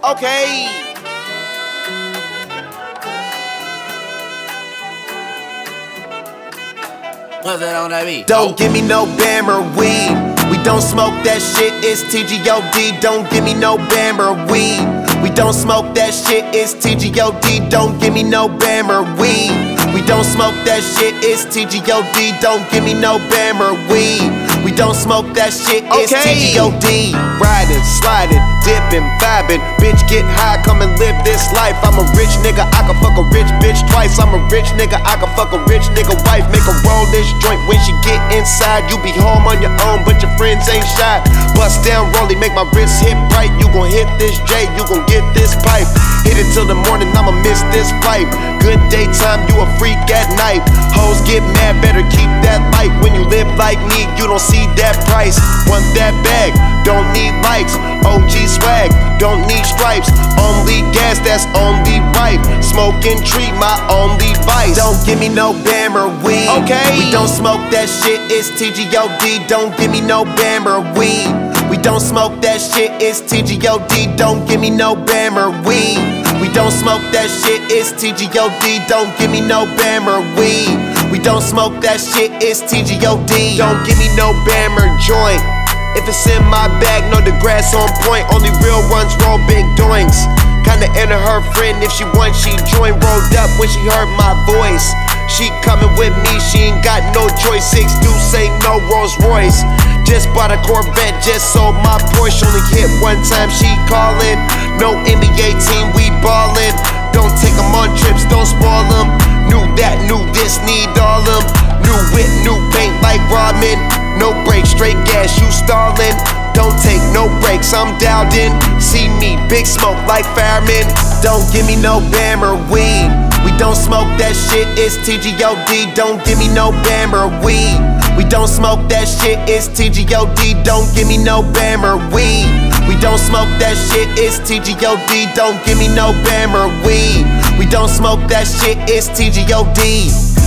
Okay. What's that on that beat? Don't give me no Bam or weed. We don't smoke that shit, it's TGOD. Don't give me no Bam or weed. We don't smoke that shit, it's TGOD. Don't give me no Bam or weed. We don't smoke that shit, it's TGOD. Don't give me no Bam or weed. We don't smoke that shit, it's TGOD. Riding, sliding, dipping, vibing. Bitch, get high, come and live this life. I'm a rich nigga, I can fuck a rich bitch twice. I'm a rich nigga, I can fuck a rich nigga wife. Make her roll this joint when she get inside. You be home on your own, but your friends ain't shy. Bust down, rollie, make my wrist hit right. You gon' hit this J, you gon' get this pipe. Hit it till the morning, I'ma miss this flight. Good daytime, you a freak at night. Hoes get mad, better keep that light. When you live like me, you don't see that price. Want that bag, don't need likes. OG swag, don't need stripes. Only gas, that's only right. Smoking tree, my only vice. Don't give me no Bam or weed. Okay. We don't smoke that shit, it's TGOD. Don't give me no Bam or weed. We don't smoke that shit, it's TGOD. Don't give me no Bam or weed. We don't smoke that shit, it's TGOD. Don't give me no Bam or weed. We don't smoke that shit, it's TGOD. Don't give me no Bam or joint. If it's in my bag, know the grass on point. Only real ones roll big doinks. Kinda enter her friend, if she wants, she join. Rolled up when she heard my voice. She coming with me, she ain't got no choice. 6 Deuce ain't no Rolls Royce. Just bought a Corvette, just sold my Porsche. Only hit one time, she callin'. No NBA team, we ballin'. Don't take them on trips, don't spoil them. Knew that, knew this, need all them. New whip, new paint like Rodman. No brakes, straight gas, you stallin'. Don't take no breaks, I'm dialed in. See me, big smoke like firemen. Don't give me no Bam or weed. We don't smoke that shit, it's TGOD. Don't give me no Bam or weed. We don't smoke that shit, it's TGOD. Don't give me no Bam or weed. We don't smoke that shit, it's TGOD. Don't give me no Bam or weed. We don't smoke that shit, it's TGOD.